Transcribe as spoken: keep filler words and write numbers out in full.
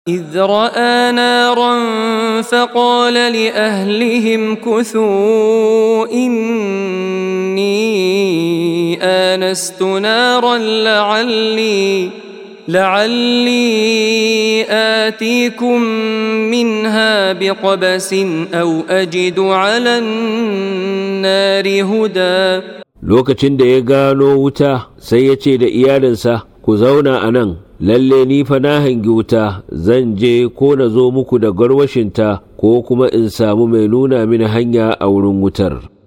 إذ رأى نارا فقال لأهلهم كثوا إني آنست نارا لعلي لعلي آتيكم منها بقبس أو أجد على النار هدى. lokacin da ya gano wuta sai ya ce da iyalinsa, ku zauna a nan, lalle ni fa na hangi wuta, zan je ko na zo muku da garwashinta ko kuma in samu mai nuna mini hanya a wurin wutar.